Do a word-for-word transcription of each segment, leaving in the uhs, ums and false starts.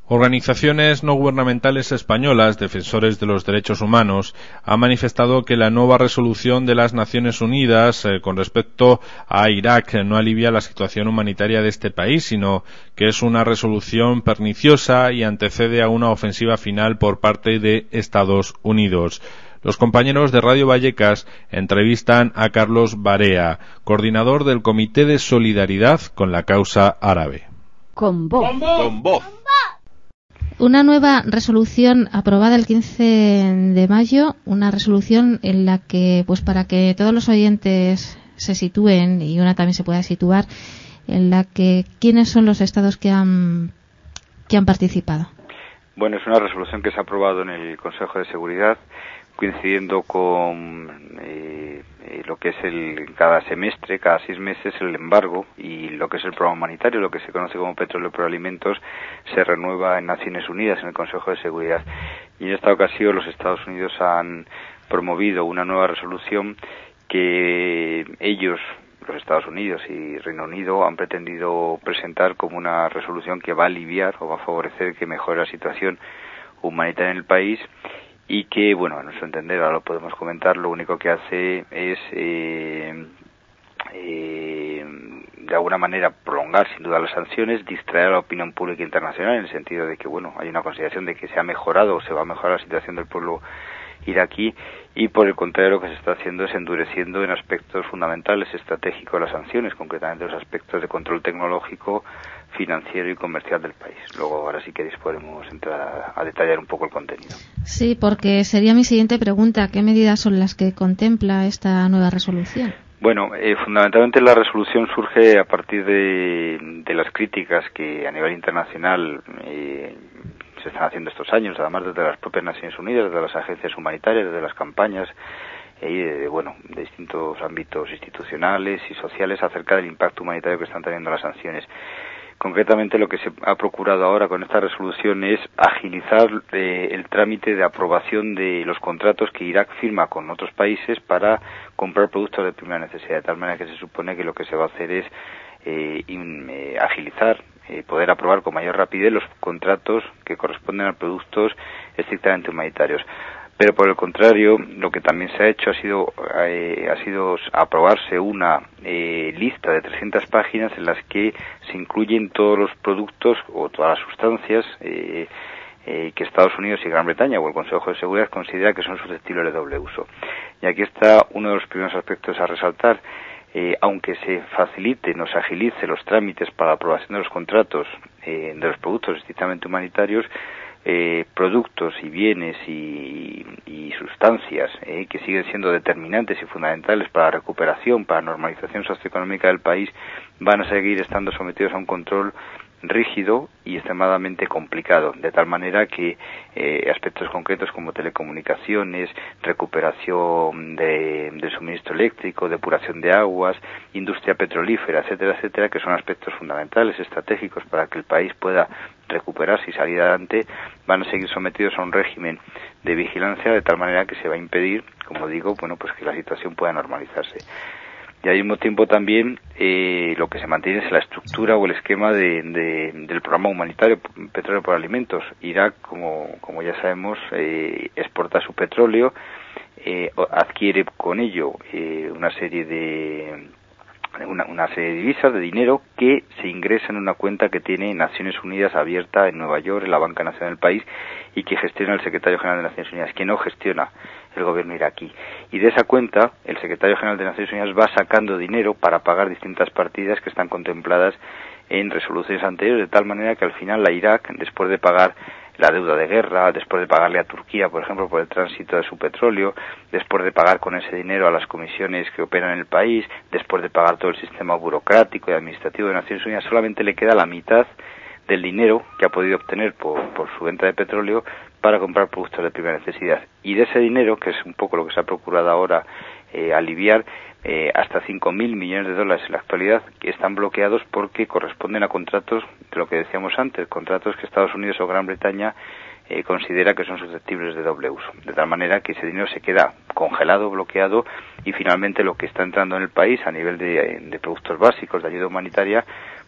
Organizaciones no gubernamentales españolas, defensores de los derechos humanos, han manifestado que la nueva resolución de las Naciones Unidas eh, con respecto a Irak no alivia la situación humanitaria de este país, sino que es una resolución perniciosa y antecede a una ofensiva final por parte de Estados Unidos. Los compañeros de Radio Vallecas entrevistan a Carlos Barea, coordinador del Comité de Solidaridad con la Causa Árabe. Con voz. Con voz. Con voz. Una nueva resolución aprobada el quince de mayo, una resolución en la que, pues para que todos los oyentes se sitúen y una también se pueda situar, en la que quiénes son los estados que han que han participado. Bueno, es una resolución que se ha aprobado en el Consejo de Seguridad, coincidiendo con eh, eh, lo que es el cada semestre, cada seis meses, el embargo y lo que es el programa humanitario, lo que se conoce como petróleo por alimentos, se renueva en Naciones Unidas, en el Consejo de Seguridad. Y en esta ocasión los Estados Unidos han promovido una nueva resolución que ellos, los Estados Unidos y Reino Unido, han pretendido presentar como una resolución que va a aliviar o va a favorecer que mejore la situación humanitaria en el país, y que, bueno, a nuestro entender, ahora lo podemos comentar, lo único que hace es, eh, eh, de alguna manera, prolongar sin duda las sanciones, distraer a la opinión pública internacional, en el sentido de que, bueno, hay una consideración de que se ha mejorado o se va a mejorar la situación del pueblo iraquí, y por el contrario lo que se está haciendo es endureciendo en aspectos fundamentales estratégicos las sanciones, concretamente los aspectos de control tecnológico, financiero y comercial del país. Luego, ahora sí que podemos entrar a, a detallar un poco el contenido. Sí, porque sería mi siguiente pregunta. ¿Qué medidas son las que contempla esta nueva resolución? Bueno, eh, fundamentalmente la resolución surge a partir de, de las críticas que a nivel internacional eh, se están haciendo estos años, además desde las propias Naciones Unidas, desde las agencias humanitarias, desde las campañas y de, bueno, de distintos ámbitos institucionales y sociales acerca del impacto humanitario que están teniendo las sanciones. Concretamente, lo que se ha procurado ahora con esta resolución es agilizar eh, el trámite de aprobación de los contratos que Irak firma con otros países para comprar productos de primera necesidad, de tal manera que se supone que lo que se va a hacer es eh, in, eh, agilizar, eh, poder aprobar con mayor rapidez los contratos que corresponden a productos estrictamente humanitarios. Pero por el contrario, lo que también se ha hecho ha sido eh, ha sido aprobarse una eh, lista de trescientas páginas en las que se incluyen todos los productos o todas las sustancias eh, eh, que Estados Unidos y Gran Bretaña o el Consejo de Seguridad considera que son susceptibles de doble uso. Y aquí está uno de los primeros aspectos a resaltar. Eh, aunque se facilite, nos agilice los trámites para la aprobación de los contratos eh, de los productos estrictamente humanitarios, Eh, productos y bienes y, y sustancias eh, que siguen siendo determinantes y fundamentales para la recuperación, para la normalización socioeconómica del país, van a seguir estando sometidos a un control rígido y extremadamente complicado, de tal manera que eh, aspectos concretos como telecomunicaciones, recuperación de, del suministro eléctrico, depuración de aguas, industria petrolífera, etcétera, etcétera, que son aspectos fundamentales, estratégicos para que el país pueda recuperarse y salir adelante, van a seguir sometidos a un régimen de vigilancia, de tal manera que se va a impedir, como digo, bueno, pues que la situación pueda normalizarse. Y al mismo tiempo también eh, lo que se mantiene es la estructura o el esquema de, de, del programa humanitario Petróleo por Alimentos. Irak, como, como ya sabemos, eh, exporta su petróleo, eh, adquiere con ello eh, una serie de una, una serie de divisas, de dinero, que se ingresa en una cuenta que tiene Naciones Unidas abierta en Nueva York, en la Banca Nacional del país, y que gestiona el Secretario General de Naciones Unidas, que no gestiona el gobierno iraquí. Y de esa cuenta, el Secretario General de Naciones Unidas va sacando dinero para pagar distintas partidas que están contempladas en resoluciones anteriores, de tal manera que al final la Irak, después de pagar la deuda de guerra, después de pagarle a Turquía, por ejemplo, por el tránsito de su petróleo, después de pagar con ese dinero a las comisiones que operan en el país, después de pagar todo el sistema burocrático y administrativo de Naciones Unidas, solamente le queda la mitad del dinero que ha podido obtener por, por su venta de petróleo para comprar productos de primera necesidad. Y de ese dinero, que es un poco lo que se ha procurado ahora eh, aliviar, eh, hasta cinco mil millones de dólares en la actualidad, que están bloqueados porque corresponden a contratos, de lo que decíamos antes, contratos que Estados Unidos o Gran Bretaña eh, considera que son susceptibles de doble uso. De tal manera que ese dinero se queda congelado, bloqueado, y finalmente lo que está entrando en el país a nivel de, de productos básicos, de ayuda humanitaria,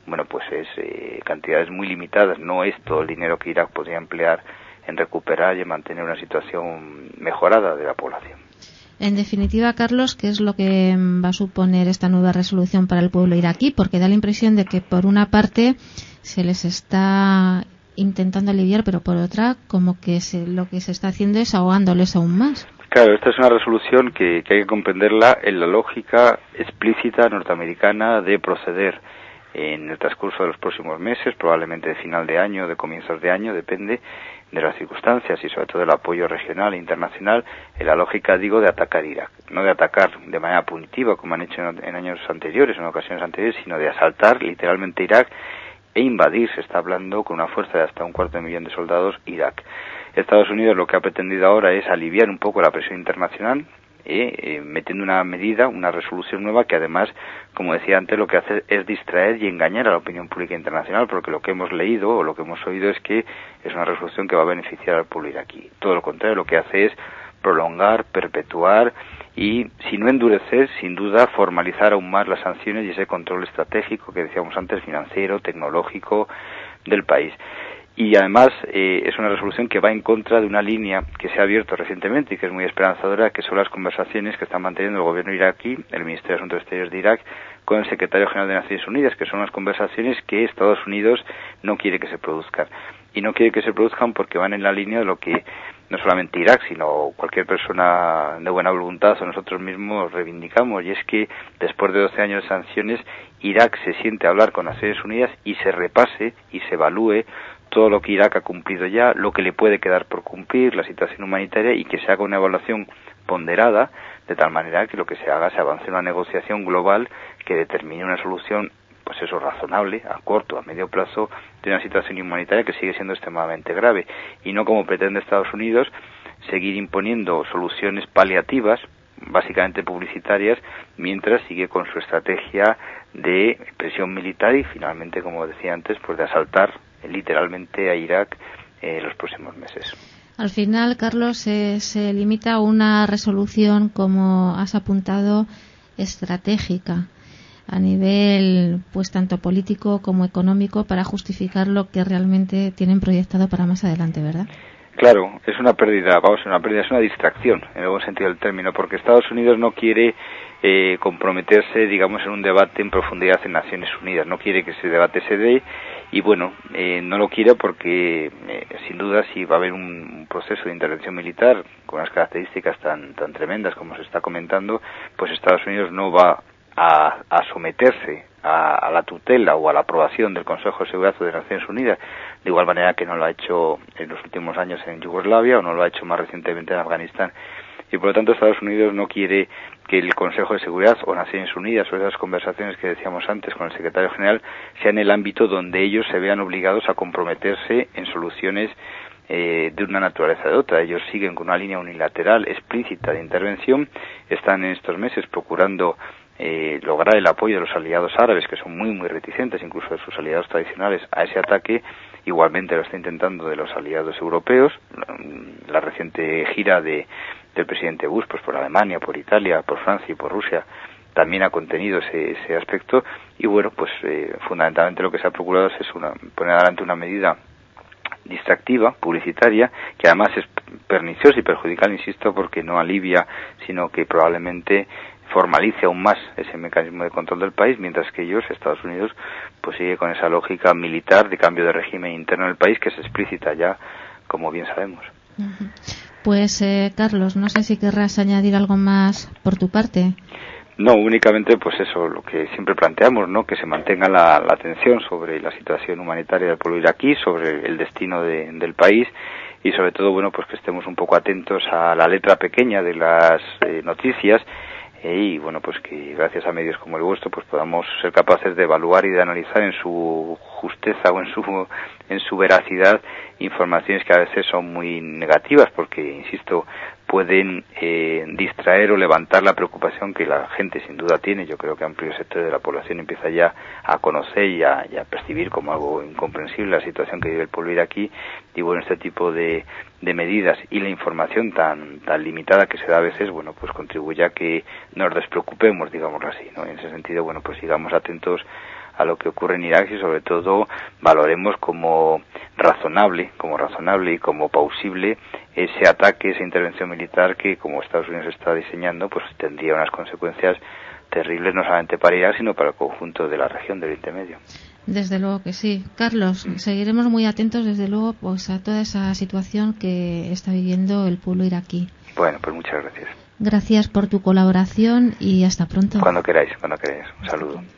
bueno, pues es eh, cantidades muy limitadas, no es todo el dinero que Irak podría emplear en recuperar y en mantener una situación mejorada de la población. En definitiva, Carlos, ¿qué es lo que va a suponer esta nueva resolución para el pueblo iraquí? Porque da la impresión de que por una parte se les está intentando aliviar, pero por otra como que se, lo que se está haciendo es ahogándoles aún más. Claro, esta es una resolución que, que hay que comprenderla en la lógica explícita norteamericana de proceder en el transcurso de los próximos meses, probablemente de final de año, de comienzos de año, depende de las circunstancias y sobre todo del apoyo regional e internacional, en la lógica, digo, de atacar Irak. No de atacar de manera punitiva, como han hecho en, en años anteriores, en ocasiones anteriores, sino de asaltar literalmente Irak e invadir, se está hablando, con una fuerza de hasta un cuarto de millón de soldados, Irak. Estados Unidos lo que ha pretendido ahora es aliviar un poco la presión internacional, eh, eh, metiendo una medida, una resolución nueva que además, como decía antes, lo que hace es distraer y engañar a la opinión pública internacional, porque lo que hemos leído o lo que hemos oído es que es una resolución que va a beneficiar al pueblo iraquí. Todo lo contrario, lo que hace es prolongar, perpetuar y, si no endurecer, sin duda formalizar aún más las sanciones y ese control estratégico que decíamos antes, financiero, tecnológico del país. Y además eh, es una resolución que va en contra de una línea que se ha abierto recientemente y que es muy esperanzadora, que son las conversaciones que está manteniendo el gobierno iraquí, el Ministerio de Asuntos Exteriores de Irak, con el Secretario General de Naciones Unidas, que son las conversaciones que Estados Unidos no quiere que se produzcan. Y no quiere que se produzcan porque van en la línea de lo que no solamente Irak, sino cualquier persona de buena voluntad o nosotros mismos reivindicamos, y es que después de doce años de sanciones, Irak se siente a hablar con Naciones Unidas y se repase y se evalúe todo lo que Irak ha cumplido ya, lo que le puede quedar por cumplir, la situación humanitaria, y que se haga una evaluación ponderada, de tal manera que lo que se haga se avance en una negociación global que determine una solución, pues eso, razonable, a corto, a medio plazo, de una situación humanitaria que sigue siendo extremadamente grave, y no como pretende Estados Unidos, seguir imponiendo soluciones paliativas, básicamente publicitarias, mientras sigue con su estrategia de presión militar y finalmente, como decía antes, pues de asaltar literalmente a Irak en eh, los próximos meses. Al final, Carlos, eh, se limita a una resolución, como has apuntado, estratégica a nivel pues tanto político como económico para justificar lo que realmente tienen proyectado para más adelante, ¿verdad? Claro, es una pérdida, vamos, una pérdida, es una distracción en el buen sentido del término, porque Estados Unidos no quiere eh, comprometerse, digamos, en un debate en profundidad en Naciones Unidas, no quiere que ese debate se dé, y bueno, eh, no lo quiere porque eh, sin duda si va a haber un proceso de intervención militar con unas características tan tan tremendas como se está comentando, pues Estados Unidos no va a, a someterse a, a la tutela o a la aprobación del Consejo de Seguridad de Naciones Unidas, de igual manera que no lo ha hecho en los últimos años en Yugoslavia o no lo ha hecho más recientemente en Afganistán. Y por lo tanto Estados Unidos no quiere que el Consejo de Seguridad o Naciones Unidas o esas conversaciones que decíamos antes con el Secretario General sean el ámbito donde ellos se vean obligados a comprometerse en soluciones eh, de una naturaleza de otra. Ellos siguen con una línea unilateral explícita de intervención, están en estos meses procurando eh, lograr el apoyo de los aliados árabes, que son muy muy reticentes, incluso de sus aliados tradicionales, a ese ataque. Igualmente lo está intentando de los aliados europeos. La, la reciente gira de del presidente Bush, pues por Alemania, por Italia, por Francia y por Rusia, también ha contenido ese, ese aspecto. Y bueno, pues eh, fundamentalmente lo que se ha procurado es una, poner adelante una medida distractiva, publicitaria, que además es perniciosa y perjudicial, insisto, porque no alivia, sino que probablemente formalice aún más ese mecanismo de control del país, mientras que ellos, Estados Unidos, pues sigue con esa lógica militar de cambio de régimen interno del país que es explícita ya, como bien sabemos. Uh-huh. Pues, eh, Carlos, no sé si querrás añadir algo más por tu parte. No, únicamente pues eso, lo que siempre planteamos, ¿no? Que se mantenga la, la atención sobre la situación humanitaria del pueblo iraquí, sobre el destino de, del país y sobre todo, bueno, pues que estemos un poco atentos a la letra pequeña de las eh, noticias eh, y bueno, pues que gracias a medios como el vuestro pues podamos ser capaces de evaluar y de analizar en su justeza o en su en su veracidad informaciones que a veces son muy negativas porque, insisto, pueden eh, distraer o levantar la preocupación que la gente sin duda tiene. Yo creo que amplios sectores de la población empieza ya a conocer y a, y a percibir como algo incomprensible la situación que vive el pueblo iraquí. Y bueno, este tipo de, de medidas y la información tan tan limitada que se da a veces, bueno, pues contribuye a que nos despreocupemos, digámoslo así, ¿no? En ese sentido, bueno, pues sigamos atentos a lo que ocurre en Irak y sobre todo valoremos como razonable, como razonable y como plausible ese ataque, esa intervención militar que, como Estados Unidos está diseñando, pues tendría unas consecuencias terribles no solamente para Irak, sino para el conjunto de la región del Oriente Medio. Desde luego que sí. Carlos, mm. seguiremos muy atentos, desde luego, pues a toda esa situación que está viviendo el pueblo iraquí. Bueno, pues muchas gracias. Gracias por tu colaboración y hasta pronto. Cuando queráis, cuando queráis. Un saludo.